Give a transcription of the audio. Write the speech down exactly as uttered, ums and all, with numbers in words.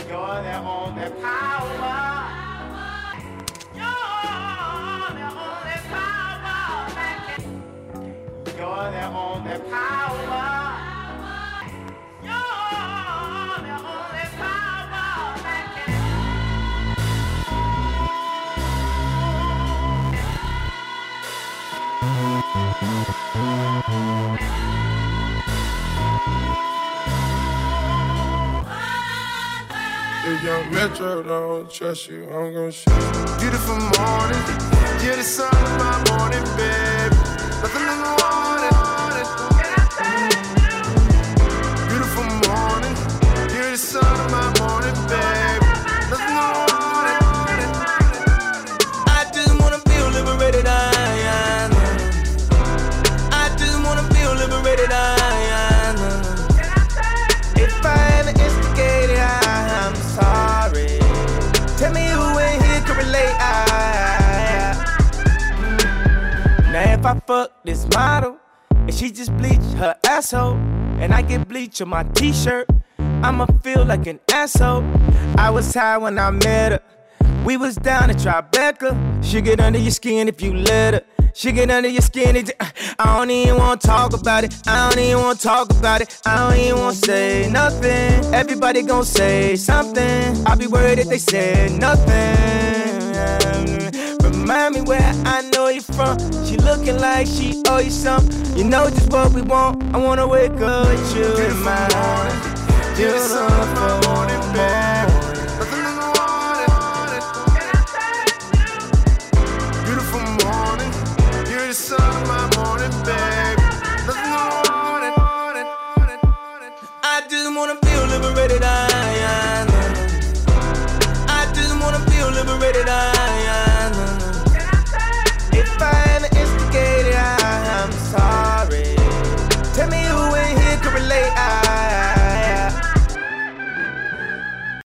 You're the only power. You're the only power that can. You're the only power. You're the only power that can. If young Metro don't trust you, I'm gon' shoot you. Beautiful morning, you're the sun of my morning, babe. Nothing in the morning. Beautiful morning, you're the sun of my morning, babe. Nothing in the morning. I just wanna feel liberated, I am. I just wanna feel liberated, I am. If I ever instigated, I'm sorry. Tell me who in here can relate. I, now if I fuck this model and she just bleach her asshole, and I get bleach on my t-shirt, I'ma feel like an asshole. I was high when I met her. We was down at Tribeca. She get under your skin if you let her. She get under your skin. It, I don't even wanna talk about it. I don't even wanna talk about it. I don't even wanna say nothing. Everybody gon' say something. I'll be worried if they say nothing. Remind me where I know you from. She looking like she owe you something. You know just what we want. I wanna wake up with you in my morning. Beautiful morning, babe. Nothing in the morning. Beautiful morning. You're the sun of my morning, babe. Nothing in the morning. I just wanna feel liberated, I am. I just wanna feel liberated, I am.